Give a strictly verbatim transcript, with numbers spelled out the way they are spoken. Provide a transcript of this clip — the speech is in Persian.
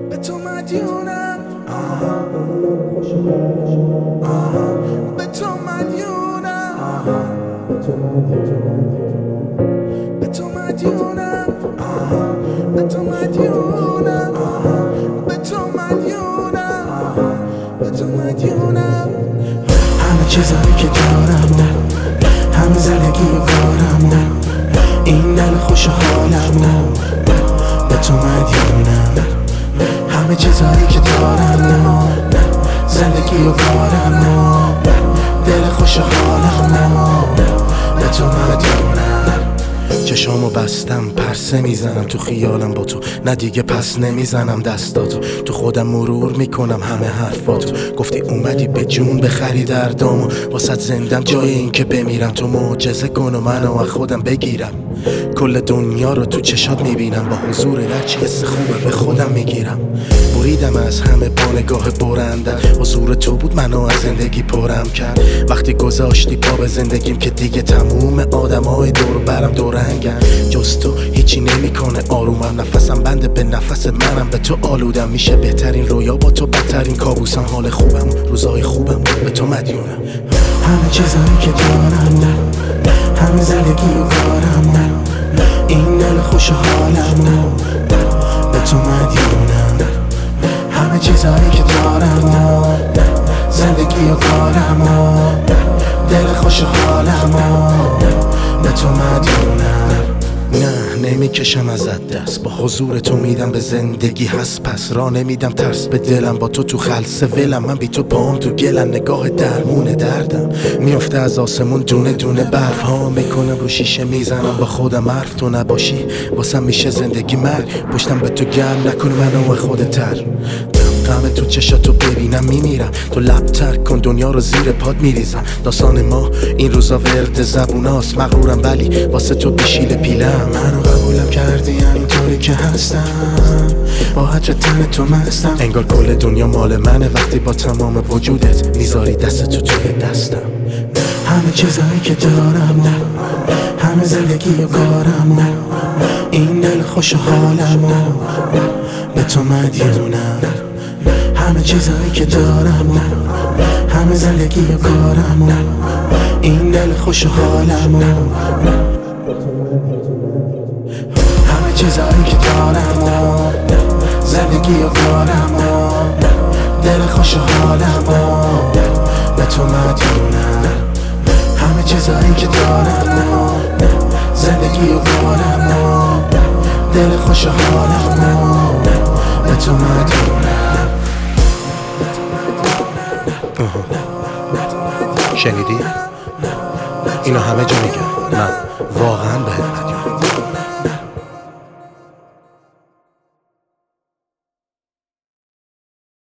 به تو مدیونم، به تو مدیونم، به تو مدیونم، به تو مدیونم، به تو مدیونم، به تو مدیونم. همه چیزایی که دارم، همه زندگی و کارم، این دل خوش حالم، به تو مدیونم. همه چیزایی که دارم، زندگی و کارم، دل خوش حالم، به تو مدیونم. چشامو بستم پرسه میزنم تو خیالم با تو، نه دیگه پس نمیزنم دستاتو، تو خودم مرور میکنم همه حرفاتو. گفتی اومدی به جون بخری دردامو، واسه زندم جای این که بمیرم. تو معجزه کن و منو از خودم بگیرم، کل دنیا رو تو چشات میبینم. با حضور هرچی حس خوبه به خودم میگیرم. بریدم از همه با نگاه برنده، حضور تو بود منو از زندگی پرم کرد. وقتی گذاشتی پا به زندگیم که دیگه تموم آدمای دور برم دورنگن، جز تو هیچی نمیکنه آرومم. نفسم بنده به نفس منم، به تو آلودم. میشه بهترین رویا با تو بدترین کابوسم. حال خوبم روزای خوبم به تو مدیونم. همه چیزایی که دارم، همه زندگی و کارم، این دل خوش حالم، به تو مدیونم. همه چیزایی که دارم، زندگی و کارم، دل خوش حالم، به تو مدیونم. نه نمیکشم ازت دست، با حضور تو میدم به زندگی هست پس. را نمیدم ترس به دلم، با تو تو خلص ولم. من بی تو پام تو گلم، نگاه درمون دردم میفته از آسمون دونه دونه برف ها. میکنم رو شیشه میزنم با خودم حرف، تو نباشی واسم میشه زندگی مرگ. پشتم به تو گرم نکن منو خودت تر، غم تو چشاتو ببینم میمیرم. تو لب ترک کن دنیا رو زیر پاد میریزم. داستان ما این روزا ورد زبوناست، مغرورم ولی واسه تو بیشیل پیلم. منو قبولم کردی همینطوری که هستم، با حجر تن تو مستم. انگار کل دنیا مال منه وقتی با تمام وجودت میذاری دست تو توی دستم. همه چیزایی که دارم، همه زندگی و کارم، این دل خوش حالم، به تو مدیونم. همه چیزایی که دارم، همه زندگی و کارم، این دل خوش حالم. همه چیزایی که دارم، زندگی و کارم، دل خوش حالم، به تو مدیونم. همه چیزایی که دارم، زندگی و کارم، دل خوش حالم، به تو مدیونم. شنیدی؟ اینو همه جا میگن، من واقعا به